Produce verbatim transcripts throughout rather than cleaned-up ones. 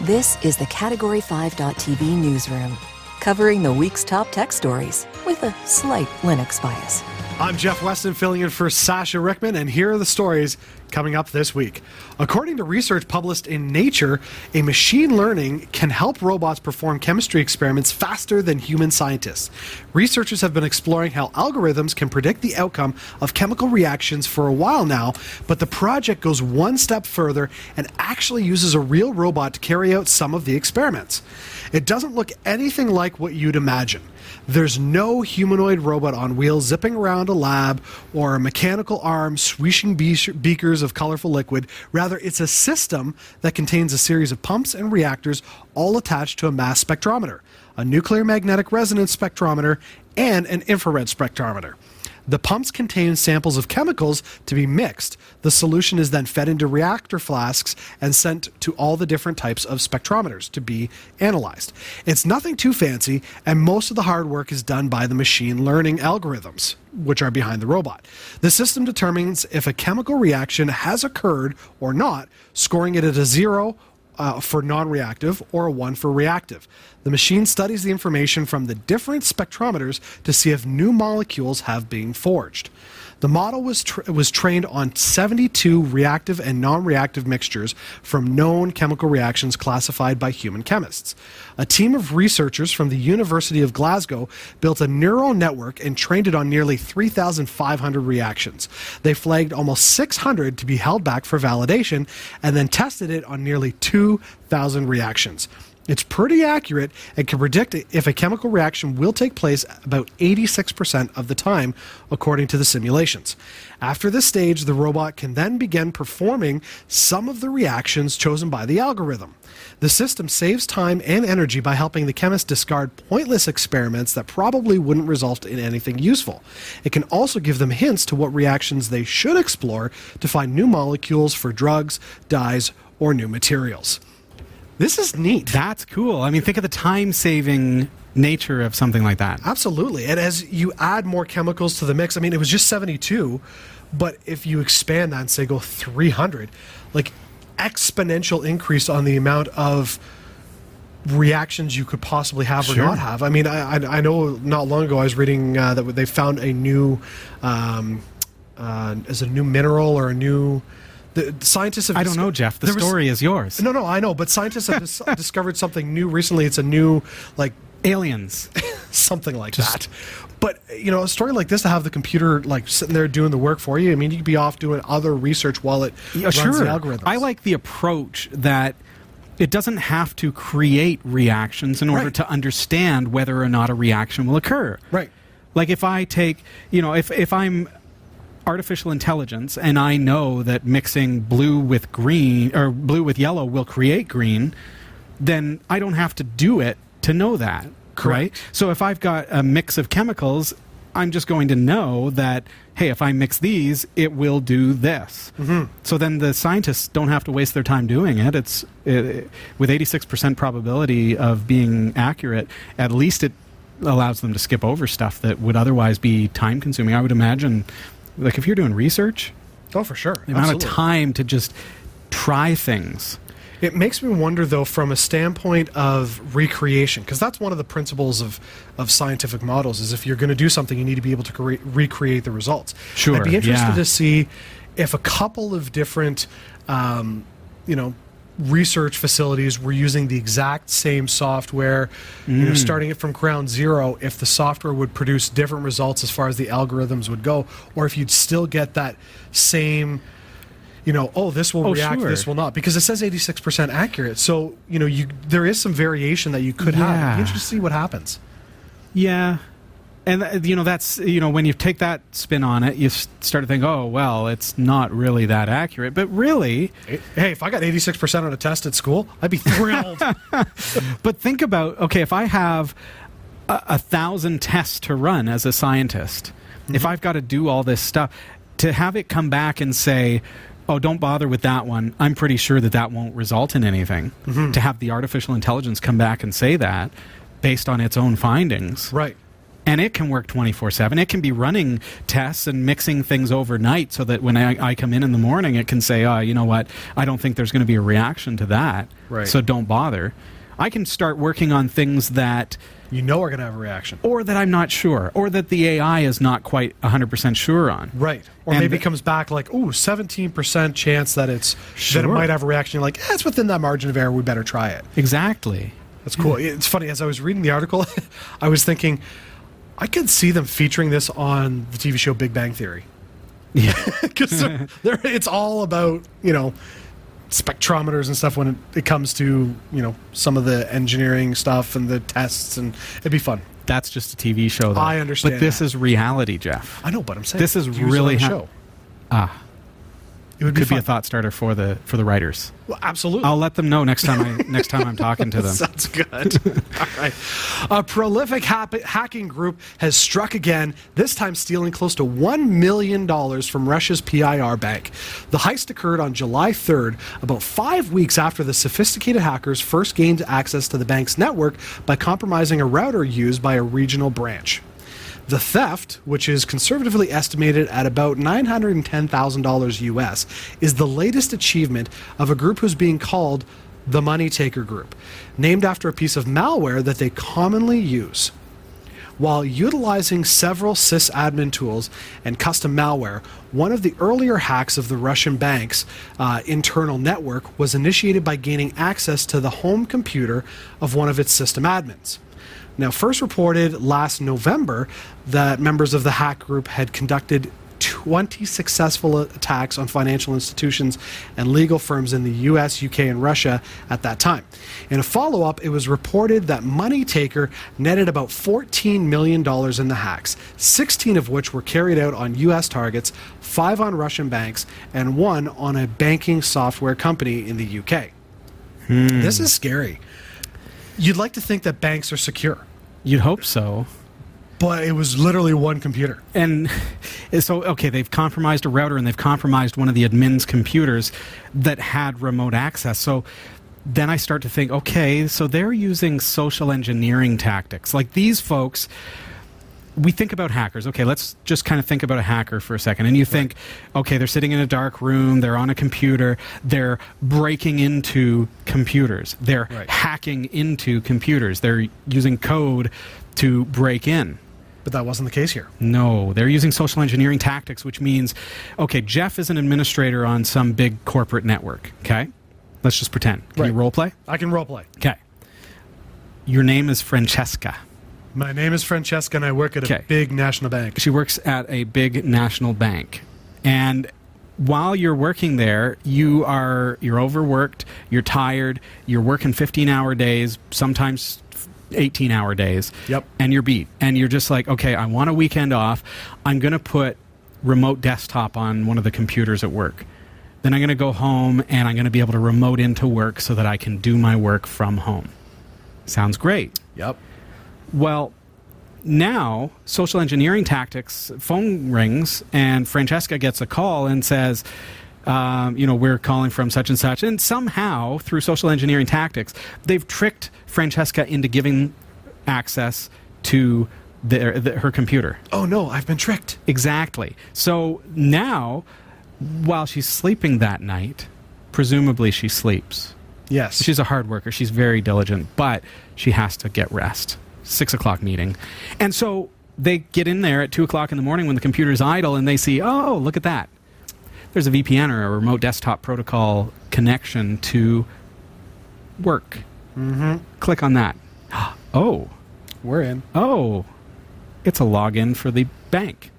This is the Category five dot T V newsroom, covering the week's top tech stories with a slight Linux bias. I'm Jeff Weston, filling in for Sasha Rickman, and here are the stories coming up this week. According to research published in Nature, a machine learning can help robots perform chemistry experiments faster than human scientists. Researchers have been exploring how algorithms can predict the outcome of chemical reactions for a while now, but the project goes one step further and actually uses a real robot to carry out some of the experiments. It doesn't look anything like what you'd imagine. There's no humanoid robot on wheels zipping around a lab or a mechanical arm swishing beakers of colorful liquid. Rather, it's a system that contains a series of pumps and reactors all attached to a mass spectrometer, a nuclear magnetic resonance spectrometer, and an infrared spectrometer. The pumps contain samples of chemicals to be mixed. The solution is then fed into reactor flasks and sent to all the different types of spectrometers to be analyzed. It's nothing too fancy, and most of the hard work is done by the machine learning algorithms, which are behind the robot. The system determines if a chemical reaction has occurred or not, scoring it at a zero Uh, for non-reactive or a one for reactive. The machine studies the information from the different spectrometers to see if new molecules have been forged. The model was tra- was trained on seventy-two reactive and non-reactive mixtures from known chemical reactions classified by human chemists. A team of researchers from the University of Glasgow built a neural network and trained it on nearly three thousand five hundred reactions. They flagged almost six hundred to be held back for validation and then tested it on nearly two thousand reactions. It's pretty accurate and can predict if a chemical reaction will take place about eighty-six percent of the time, according to the simulations. After this stage, the robot can then begin performing some of the reactions chosen by the algorithm. The system saves time and energy by helping the chemist discard pointless experiments that probably wouldn't result in anything useful. It can also give them hints to what reactions they should explore to find new molecules for drugs, dyes, or new materials. This is neat. That's cool. I mean, think of the time-saving nature of something like that. Absolutely. And as you add more chemicals to the mix, I mean, it was just seventy-two, but if you expand that and say go three hundred, like exponential increase on the amount of reactions you could possibly have or Sure. not have. I mean, I, I, I know not long ago I was reading uh, that they found a new, um, uh, is it a new mineral or a new... The scientists have I don't know, Jeff. The there was- story is yours. No, no, I know, but scientists have dis- discovered something new recently. It's a new, like, Aliens. something like Just- that. But, you know, a story like this to have the computer, like, sitting there doing the work for you, I mean, you could be off doing other research while it Yeah, runs sure. the algorithms. I like the approach that it doesn't have to create reactions in order Right. to understand whether or not a reaction will occur. Right. Like if I take, you know, if, if I'm artificial intelligence and I know that mixing blue with green or blue with yellow will create green, then I don't have to do it to know that. Right? So if I've got a mix of chemicals, I'm just going to know that, hey, if I mix these, it will do this. Mm-hmm. So then the scientists don't have to waste their time doing it. It's it, with eighty-six percent probability of being accurate, at least it allows them to skip over stuff that would otherwise be time consuming. I would imagine, like if you're doing research, Oh, for sure. the amount of Absolutely. time to just try things. It makes me wonder, though, from a standpoint of recreation, because that's one of the principles of, of scientific models, is if you're going to do something, you need to be able to cre- recreate the results. Sure, I'd be interested yeah. to see if a couple of different, um, you know, research facilities were using the exact same software, you know, Mm. starting it from ground zero, if the software would produce different results as far as the algorithms would go, or if you'd still get that same... You know, oh, this will Oh, react, sure. this will not, because it says eighty-six percent accurate. So, you know, you there is some variation that you could have. It'd Yeah. be interesting to see what happens. Yeah. And, uh, you know, that's, you know, when you take that spin on it, you s- start to think, oh, well, it's not really that accurate. But really, Hey, if I got eighty-six percent on a test at school, I'd be thrilled. but think about, okay, if I have a, a thousand tests to run as a scientist, if I've got to do all this stuff, to have it come back and say, oh, don't bother with that one, I'm pretty sure that that won't result in anything. To have the artificial intelligence come back and say that based on its own findings. Right. And it can work twenty-four seven. It can be running tests and mixing things overnight so that when I, I come in in the morning, it can say, oh, you know what, I don't think there's going to be a reaction to that, Right. so don't bother. I can start working on things that... You know we're going to have a reaction. Or that I'm not sure, or that the A I is not quite one hundred percent sure on. Right. Or And maybe the- it comes back like, ooh, seventeen percent chance that it's that Sure. it might have a reaction. You're like, eh, it's within that margin of error. We better try it. Exactly. That's cool. It's funny. As I was reading the article, I was thinking, I could see them featuring this on the T V show Big Bang Theory. Yeah. Because it's all about, you know, spectrometers and stuff when it, it comes to, you know, some of the engineering stuff and the tests, and it'd be fun. That's just a T V show, though. I understand But this that. is reality, Jeff. I know, but I'm saying This is use it really on the ha- show. Ah, It would be could be fun. a thought starter for the for the writers. Well, absolutely. I'll let them know next time I next time I'm talking to them. Sounds good. All right. A prolific hap- hacking group has struck again, this time stealing close to one million dollars from Russia's P I R bank. The heist occurred on July third, about five weeks after the sophisticated hackers first gained access to the bank's network by compromising a router used by a regional branch. The theft, which is conservatively estimated at about nine hundred ten thousand dollars U S, is the latest achievement of a group who's being called the Money Taker Group, named after a piece of malware that they commonly use. While utilizing several sysadmin tools and custom malware, one of the earlier hacks of the Russian bank's uh, internal network was initiated by gaining access to the home computer of one of its system admins. Now, first reported last November that members of the hack group had conducted twenty successful attacks on financial institutions and legal firms in the U S, U K, and Russia at that time. In a follow-up, it was reported that Money Taker netted about fourteen million dollars in the hacks, sixteen of which were carried out on U S targets, five on Russian banks, and one on a banking software company in the U K. Hmm. This is scary. You'd like to think that banks are secure, You'd hope so. but it was literally one computer. And so, okay, they've compromised a router and they've compromised one of the admin's computers that had remote access. So then I start to think, okay, so they're using social engineering tactics. Like these folks, we think about hackers. Okay, let's just kind of think about a hacker for a second. And you think, okay, they're sitting in a dark room, they're on a computer, they're breaking into computers, they're Right. hacking into computers, they're using code to break in. But that wasn't the case here. No, they're using social engineering tactics, which means, okay, Jeff is an administrator on some big corporate network, okay? Let's just pretend. Can you Right. role play? I can roleplay. Okay. Your name is Francesca. My name is Francesca, and I work at a Okay. big national bank. She works at a big national bank. And while you're working there, you are you're overworked, you're tired, you're working fifteen-hour days, sometimes eighteen-hour days. Yep. And you're beat. And you're just like, okay, I want a weekend off. I'm going to put remote desktop on one of the computers at work. Then I'm going to go home and I'm going to be able to remote into work so that I can do my work from home. Sounds great. Yep. Well, now social engineering tactics, phone rings, and Francesca gets a call and says, um, you know, we're calling from such and such. And somehow, through social engineering tactics, they've tricked Francesca into giving access to their, the, her computer. Oh no, I've been tricked. Exactly. So now, while she's sleeping that night, presumably she sleeps. Yes. She's a hard worker. She's very diligent, but she has to get rest. Six o'clock meeting. And so they get in there at two o'clock in the morning when the computer's idle and they see, oh, look at that. There's a V P N or a remote desktop protocol connection to work. Mm-hmm. Click on that. Oh, We're in. oh, it's a login for the bank.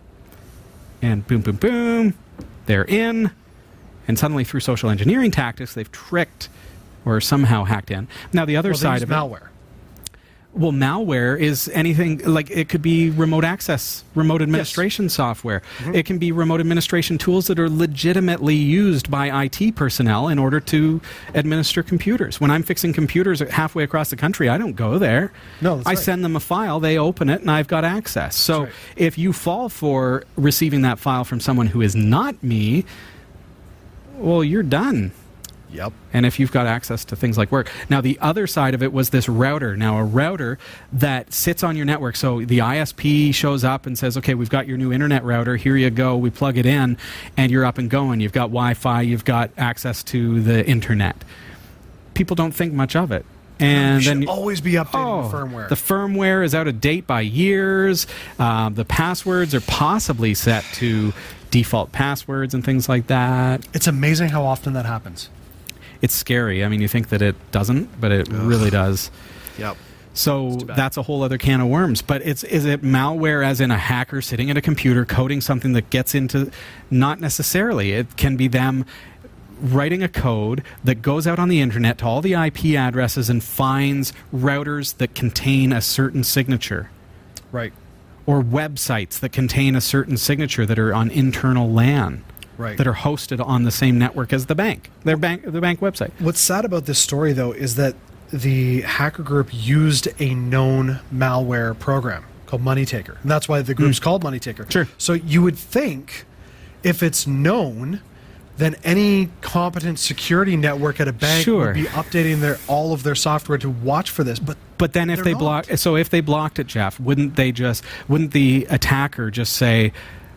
And boom, boom, boom, they're in. And suddenly through social engineering tactics, they've tricked or somehow hacked in. Now the other Well, they side use of it... malware. Well, malware is anything, like it could be remote access, remote administration software. Mm-hmm. It can be remote administration tools that are legitimately used by I T personnel in order to administer computers. When I'm fixing computers halfway across the country, I don't go there. No, that's I right. send them a file, they open it, and I've got access. So right. if you fall for receiving that file from someone who is not me, well, you're done. Yep. And if you've got access to things like work. Now, the other side of it was this router. Now, a router that sits on your network. So the I S P shows up and says, okay, we've got your new internet router. Here you go. We plug it in, and you're up and going. You've got Wi-Fi. You've got access to the internet. People don't think much of it. And you then should always be updating oh, the firmware. The firmware is out of date by years. Um, the passwords are possibly set to default passwords and things like that. It's amazing how often that happens. It's scary. I mean, you think that it doesn't, but it Ugh. really does. Yep. So that's a whole other can of worms. But it's is it malware as in a hacker sitting at a computer coding something that gets into... Not necessarily. It can be them writing a code that goes out on the internet to all the I P addresses and finds routers that contain a certain signature. Right. Or websites that contain a certain signature that are on internal LAN. Right. That are hosted on the same network as the bank, their bank, the bank website. What's sad about this story, though, is that the hacker group used a known malware program called Money Taker, and that's why the group's mm. called Money Taker. Sure. So you would think, if it's known, then any competent security network at a bank sure. would be updating their all of their software to watch for this. But but then if they block, so if they blocked it, Jeff, wouldn't they just? Wouldn't the attacker just say?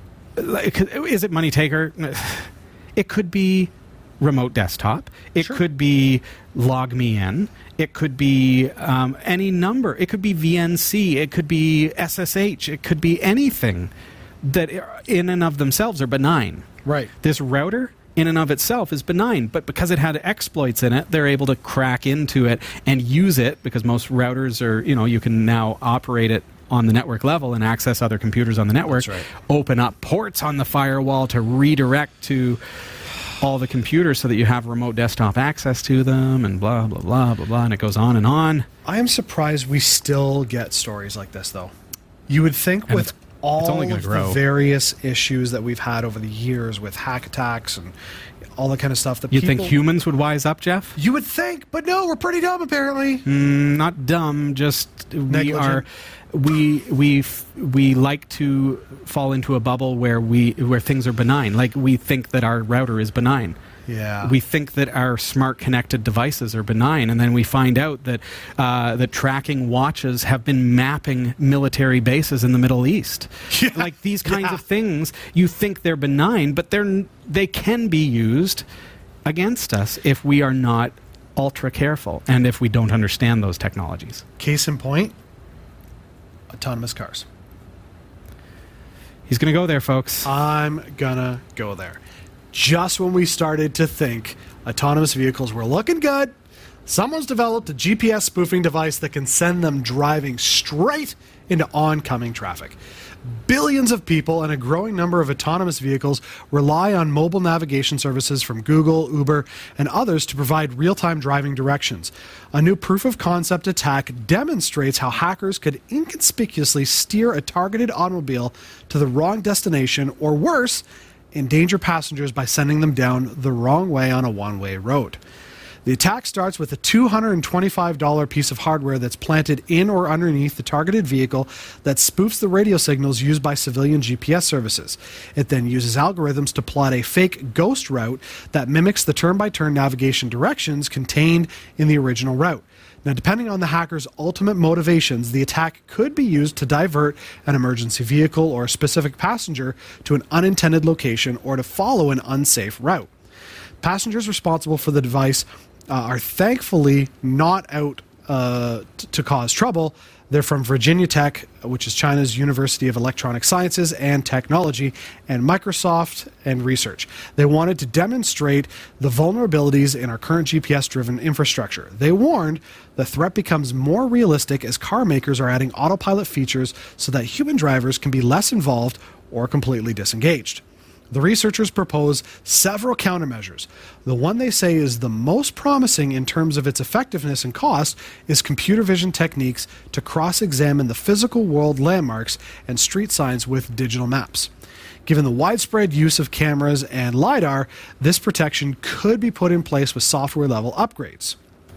Is it Money Taker? It could be remote desktop. It sure. could be log me in. It could be um, any number. It could be V N C. It could be S S H. It could be anything that in and of themselves are benign. Right. This router in and of itself is benign, but because it had exploits in it, they're able to crack into it and use it, because most routers are, you know, you can now operate it on the network level and access other computers on the network. That's right. Open up ports on the firewall to redirect to all the computers so that you have remote desktop access to them, and blah, blah, blah, blah, blah, and it goes on and on. I am surprised we still get stories like this, though. You would think and with it's, all it's only of grow. the various issues that we've had over the years with hack attacks and all that kind of stuff, that you people, think humans would wise up, Jeff? You would think, but no, we're pretty dumb, apparently. Mm, not dumb, just Negligent. we are... We we we like to fall into a bubble where we where things are benign. Like, we think that our router is benign. Yeah. We think that our smart connected devices are benign, and then we find out that uh, that tracking watches have been mapping military bases in the Middle East. Yeah. Like, these kinds yeah. of things, you think they're benign, but they're they can be used against us if we are not ultra careful and if we don't understand those technologies. Case in point, autonomous cars. He's going to go there, folks. I'm going to go there. Just when we started to think autonomous vehicles were looking good, someone's developed a G P S spoofing device that can send them driving straight into oncoming traffic. Billions of people and a growing number of autonomous vehicles rely on mobile navigation services from Google, Uber, and others to provide real-time driving directions. A new proof-of-concept attack demonstrates how hackers could inconspicuously steer a targeted automobile to the wrong destination, or worse, endanger passengers by sending them down the wrong way on a one-way road. The attack starts with a two hundred twenty-five dollars piece of hardware that's planted in or underneath the targeted vehicle that spoofs the radio signals used by civilian G P S services. It then uses algorithms to plot a fake ghost route that mimics the turn-by-turn navigation directions contained in the original route. Now, depending on the hacker's ultimate motivations, the attack could be used to divert an emergency vehicle or a specific passenger to an unintended location, or to follow an unsafe route. Passengers responsible for the device uh, are thankfully not out uh, t- to cause trouble. They're from Virginia Tech, which is China's University of Electronic Sciences and Technology, and Microsoft and Research. They wanted to demonstrate the vulnerabilities in our current G P S-driven infrastructure. They warned the threat becomes more realistic as car makers are adding autopilot features so that human drivers can be less involved or completely disengaged. The researchers propose several countermeasures. The one they say is the most promising in terms of its effectiveness and cost is computer vision techniques to cross-examine the physical world landmarks and street signs with digital maps. Given the widespread use of cameras and LiDAR, this protection could be put in place with software-level upgrades.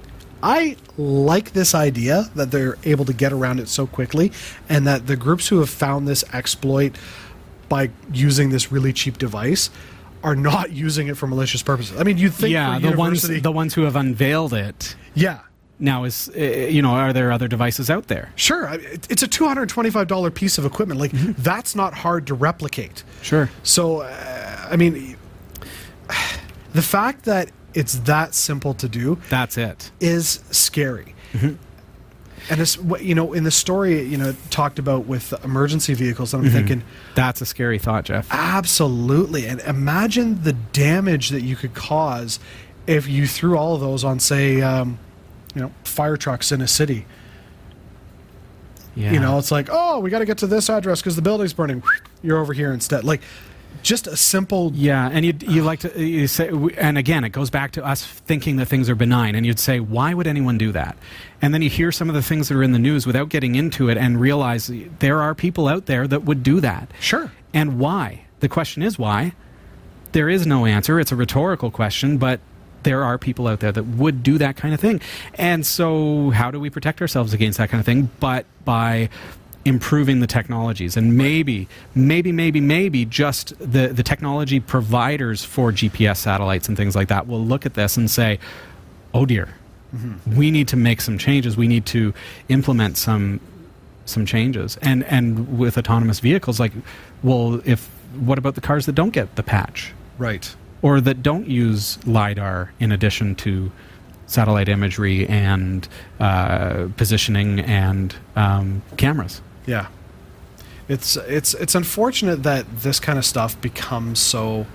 I like this idea that they're able to get around it so quickly, and that the groups who have found this exploit by using this really cheap device are not using it for malicious purposes. I mean, you'd think yeah, for the university, ones the ones who have unveiled it. yeah. Now is uh, you know, are there other devices out there? Sure, I- it- it's a two hundred twenty-five dollars piece of equipment. Like Mm-hmm. that's not hard to replicate. Sure. So, uh, I mean, the fact that it's that simple to do That's it. is scary. Mm-hmm. And it's what you know in the story, you know, it talked about with emergency vehicles, and I'm Mm-hmm. thinking, That's a scary thought, Jeff. absolutely. And imagine the damage that you could cause if you threw all of those on, say, um, you know, fire trucks in a city. Yeah. You know, it's like, oh, we got to get to this address because the building's burning. You're over here instead. Like, just a simple. Yeah, and you you like to you say, and again, it goes back to us thinking that things are benign, and you'd say, why would anyone do that? And then you hear some of the things that are in the news without getting into it, and realize there are people out there that would do that. Sure. And why? The question is why. There is no answer. It's a rhetorical question, but there are people out there that would do that kind of thing. And so how do we protect ourselves against that kind of thing? But by improving the technologies, and maybe, maybe, maybe, maybe just the, the technology providers for G P S satellites and things like that will look at this and say, oh dear, mm-hmm. we need to make some changes. We need to implement some some changes. And and with autonomous vehicles, like, well, if what about the cars that don't get the patch? Right. Or that don't use LiDAR in addition to satellite imagery and uh, positioning and um, cameras? Yeah. It's it's it's unfortunate that this kind of stuff becomes so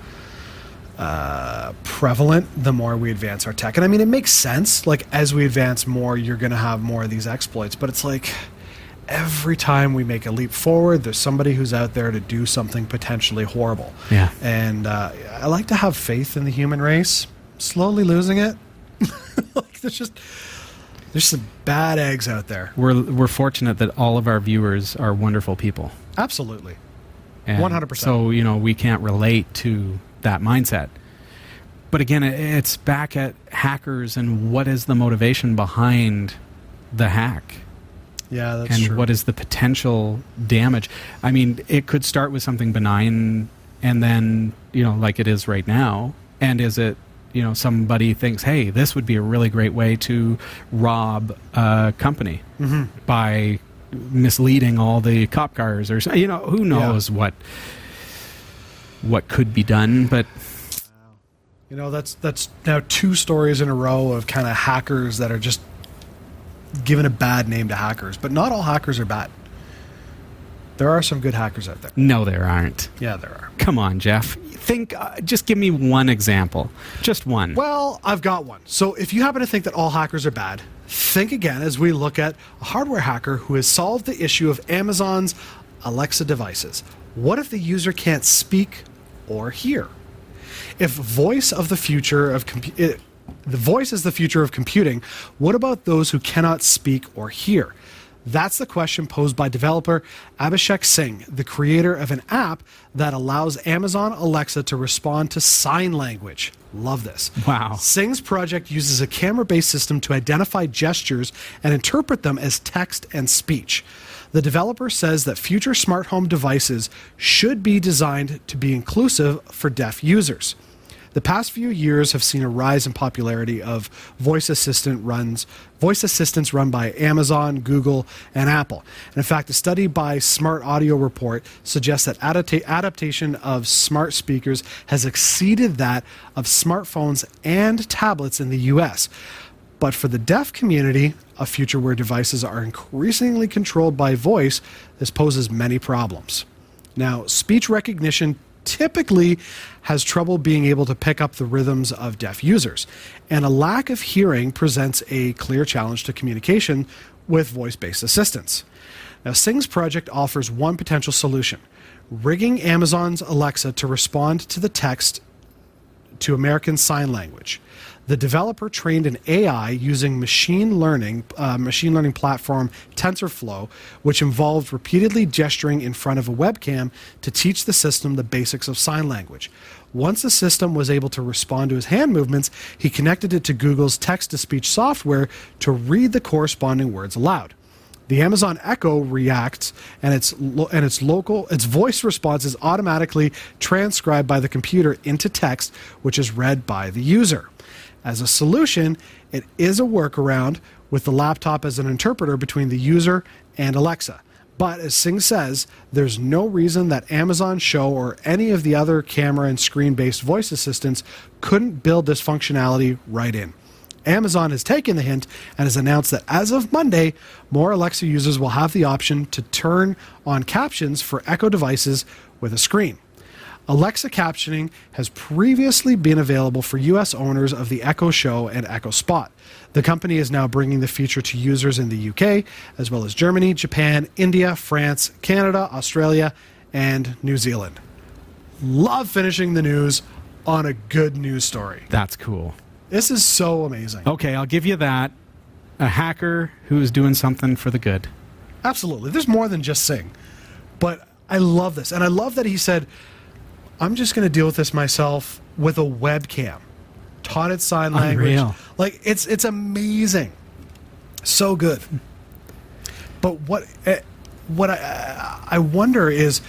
uh, prevalent the more we advance our tech. And I mean, it makes sense. Like, as we advance more, you're going to have more of these exploits. But it's like every time we make a leap forward, there's somebody who's out there to do something potentially horrible. Yeah. And uh, I like to have faith in the human race. Slowly losing it. Like, there's just there's some bad eggs out there. We're we're fortunate that all of our viewers are wonderful people. Absolutely. And one hundred percent. So, you know, we can't relate to that mindset. But again, it- it's back at hackers and what is the motivation behind the hack? Yeah, that's and true. what is the potential damage? I mean, it could start with something benign and then, you know, like it is right now. And is it, you know, somebody thinks, hey, this would be a really great way to rob a company Mm-hmm. by misleading all the cop cars, or so- you know, who knows what what could be done. But You know, that's that's now two stories in a row of kind of hackers that are just given a bad name to hackers. But not all hackers are bad. There are some good hackers out there. no, there aren't. Yeah, there are. Come on, Jeff. Think. Uh, just give me one example. Just one. Well, I've got one. So if you happen to think that all hackers are bad, think again as we look at a hardware hacker who has solved the issue of Amazon's Alexa devices. What if the user can't speak or hear? If voice of the future of compu- the voice is the future of computing, what about those who cannot speak or hear? That's the question posed by developer Abhishek Singh, the creator of an app that allows Amazon Alexa to respond to sign language. Love this. Wow. Singh's project uses a camera-based system to identify gestures and interpret them as text and speech. The developer says that future smart home devices should be designed to be inclusive for deaf users. The past few years have seen a rise in popularity of voice assistant runs, voice assistants run by Amazon, Google, and Apple. And in fact, a study by Smart Audio Report suggests that adapta- adaptation of smart speakers has exceeded that of smartphones and tablets in the U S. But for the deaf community, a future where devices are increasingly controlled by voice, this poses many problems. Now, speech recognition typically has trouble being able to pick up the rhythms of deaf users, and a lack of hearing presents a clear challenge to communication with voice-based assistants. Now, Singh's project offers one potential solution: rigging Amazon's Alexa to respond to the text to American Sign Language. The developer trained an A I using machine learning, uh, machine learning platform TensorFlow, which involved repeatedly gesturing in front of a webcam to teach the system the basics of sign language. Once the system was able to respond to his hand movements, he connected it to Google's text-to-speech software to read the corresponding words aloud. The Amazon Echo reacts, and its lo- and its local its voice response is automatically transcribed by the computer into text, which is read by the user. As a solution, it is a workaround with the laptop as an interpreter between the user and Alexa. But as Singh says, there's no reason that Amazon Show or any of the other camera and screen-based voice assistants couldn't build this functionality right in. Amazon has taken the hint and has announced that as of Monday, more Alexa users will have the option to turn on captions for Echo devices with a screen. Alexa captioning has previously been available for U S owners of the Echo Show and Echo Spot. The company is now bringing the feature to users in the U K, as well as Germany, Japan, India, France, Canada, Australia, and New Zealand. Love finishing the news on a good news story. That's cool. This is so amazing. Okay, I'll give you that. A hacker who is doing something for the good. Absolutely. There's more than just Sing. But I love this. And I love that he said, I'm just going to deal with this myself with a webcam. Taught it sign language. Unreal. Like, it's it's amazing. So good. But what uh, what I, I wonder is,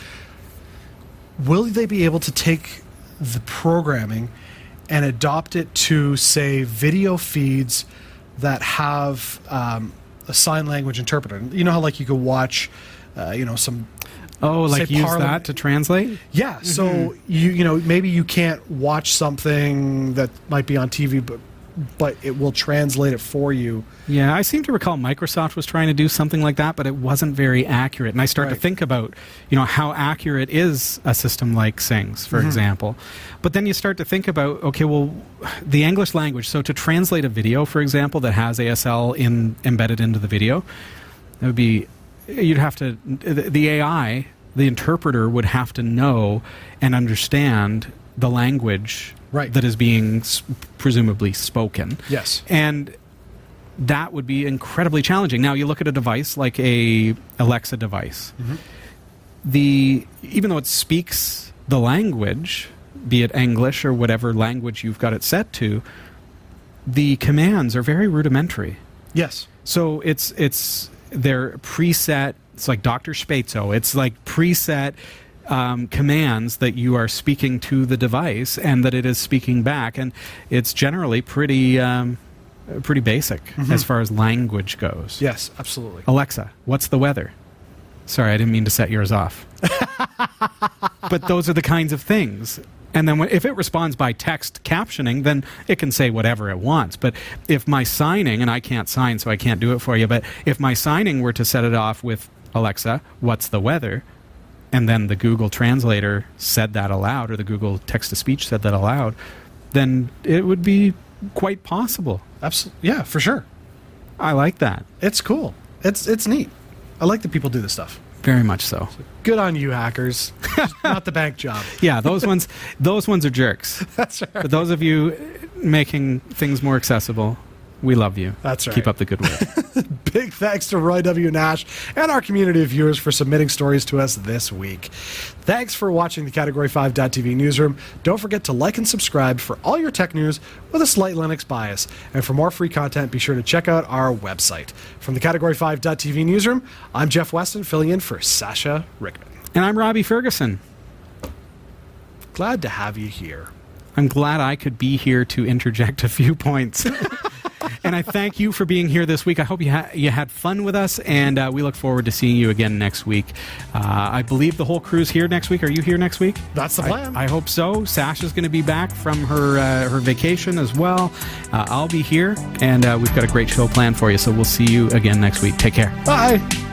will they be able to take the programming and adopt it to, say, video feeds that have um, a sign language interpreter? You know how, like, you could watch, uh, you know, some... Oh, like say use Parliament. that to translate? Yeah, mm-hmm. So you you know maybe you can't watch something that might be on T V, but but it will translate it for you. Yeah, I seem to recall Microsoft was trying to do something like that, but it wasn't very accurate. And I start Right. to think about, you know, how accurate is a system like Sing's, for Mm-hmm. example. But then you start to think about, okay, well, the English language. So to translate a video, for example, that has A S L in embedded into the video, that would be, you'd have to, the A I, the interpreter would have to know and understand the language Right. that is being s- presumably spoken. Yes. And that would be incredibly challenging. Now, you look at a device like a Alexa device. Mm-hmm. The even though it speaks the language, be it English or whatever language you've got it set to, the commands are very rudimentary. Yes. So it's it's they're preset. It's like Doctor Spatzo. It's like preset um, commands that you are speaking to the device, and that it is speaking back. And it's generally pretty um, pretty basic Mm-hmm. as far as language goes. Yes, absolutely. Alexa, what's the weather? Sorry, I didn't mean to set yours off. But those are the kinds of things. And then when, if it responds by text captioning, then it can say whatever it wants. But if my signing, and I can't sign, so I can't do it for you, but if my signing were to set it off with, Alexa, what's the weather? And then the Google Translator said that aloud, or the Google Text-to-Speech said that aloud, then it would be quite possible. Absolutely. Yeah, for sure. I like that. It's cool. It's it's neat. I like that people do this stuff. Very much so. Good on you, hackers. Just not the bank job. Yeah, those ones those ones are jerks. That's right. But those of you making things more accessible, we love you. That's right. Keep up the good work. Big thanks to Roy W. Nash and our community of viewers for submitting stories to us this week. Thanks for watching the Category five dot T V newsroom. Don't forget to like and subscribe for all your tech news with a slight Linux bias. And for more free content, be sure to check out our website. From the Category five dot T V newsroom, I'm Jeff Weston, filling in for Sasha Rickman. And I'm Robbie Ferguson. Glad to have you here. I'm glad I could be here to interject a few points. And I thank you for being here this week. I hope you, ha- you had fun with us, and uh, we look forward to seeing you again next week. Uh, I believe the whole crew's here next week. Are you here next week? That's the plan. I, I hope so. Sasha's going to be back from her uh, her vacation as well. Uh, I'll be here, and uh, we've got a great show planned for you, so we'll see you again next week. Take care. Bye.